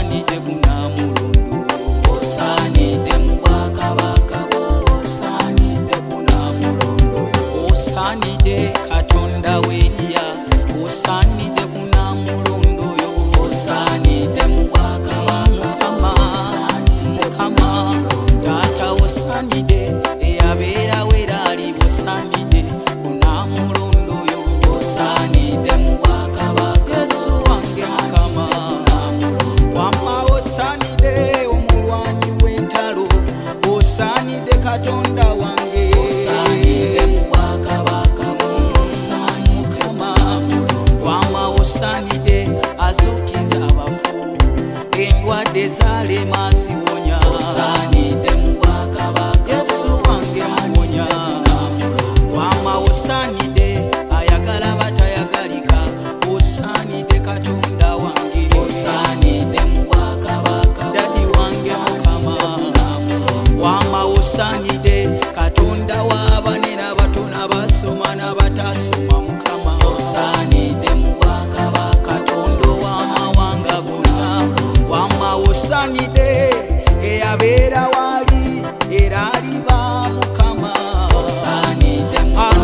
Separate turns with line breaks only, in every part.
osaanidde kunamulondo, osaanidde mu bwakabaka bwo, osaanidde kunamulondo, osaanidde Katonda w'Eriya, osaanidde kunamulondo yo, osaanidde mu bwakabaka Mukama, Taata osaanidde eyabeerawo era ali, osaanidde kunamulondo yo, osaanidde mu bwakabaka Yesu wange Mukama, wamma osaanidde omulwanyi w'entalo, osaanidde Katonda wange, osaanidde mu bwakabaka Mukama, wamma osaanidde azuukiza abafu, endwadde zaalema ziwonya, osaanidde mu bwakabaka Yesu wange muwonya, wamma osaanidde ayagala batayagalika, osaanidde Katonda wange, osaanidde mu bwakabaka Dadi wange Mukama, wamma osaanidde Katonda w'abanene abato n'abasoma n'abatasoma Mukama, osaanidde mu bwakabaka Katonda ow'amawanga gonna, wamma osaanidde eyabeera wali era aliba Mukama, osaanidde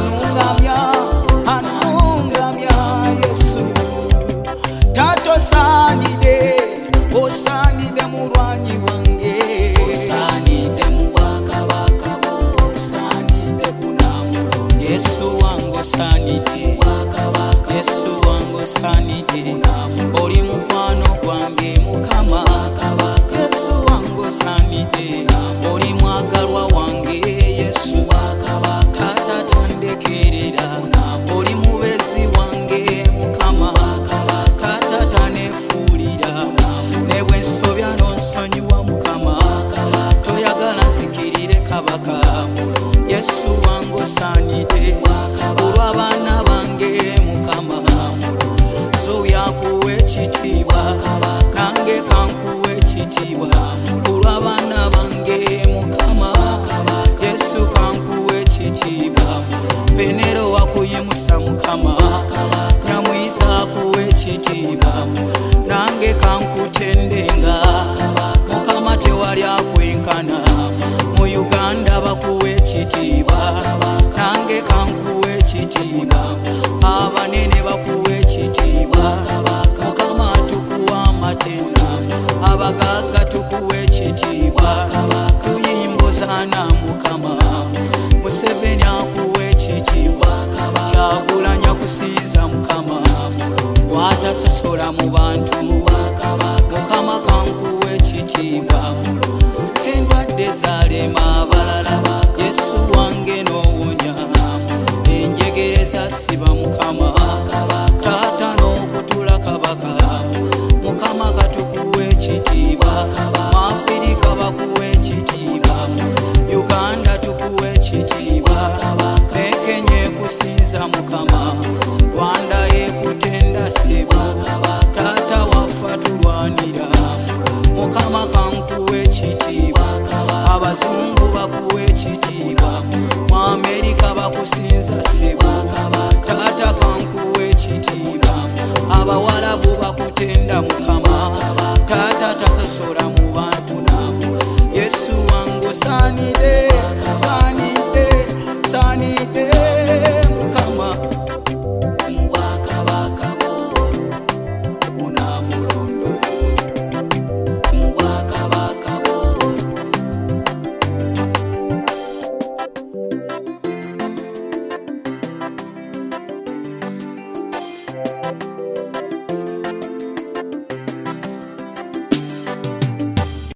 anungamya Yesu, Taata osaanidde, osaanidde mulwanyi wange, osaanidde mu bwakabaka bwo, osaanidde kunamulondo, Yesu wange osaanidde, Yesu wange osaanidde, oli mukwano gwange Mukama, Yesu wange osaanidde, oli mwagalwa wange Yesu, Taata tandekerera, oli mubezi wange Mukama, Taata tanefuulira, ne bwe nsobya n'onsonyiwa Mukama, toyagala nzikirire kabaka, Yesu wange osaanidde, olw'abaana bange Mukama, so yakuwa ekitiibwa, nange kankuwa ekitiibwa, olw'abaana bange Mukama, Yesu kankuwa ekitiibwa, Penero wakuyimusa Mukama, Nyamwiza akuwa ekitiibwa, nange kankutendenga Mukama, tewali akwenkana, mu Uganda bakuwa ekitiibwa, nange kankuwa ekitiibwa, abanene bakuwa ekitiibwa, Mukama tukuwa amatenda, abagagga tukuwa ekitiibwa, tuyimbuzaana Mukama, Museveni akuwa ekitiibwa, Kyagulanyi akusinza Mukama, bw'atasosola mu bantu, Mukama kankuwa ekitiibwa, endwadde zaalema abalala, Yesu wange n'owonya, enjegere zasiba Mukama, Taata n'okutula kabaka, Mukama katukuwa ekitiibwa, mu Afirika bakuwa ekitiibwa, Uganda tukuwa ekitiibwa, ne Kenya ekusinza Mukama, Rwanda ekutenda ssebo, Taata waffe tulwanira, Mukama kankuwa ekitiibwa, abazungu bakuwa ekitiibwa, mu Amerika bakusinza ssebo, Taata kankuwa ekitiibwa, abawalabu bakutenda Mukama, Taata tasosola mu bantu nabo, Yesu wange osaanidde, osaanidde, osaanidde.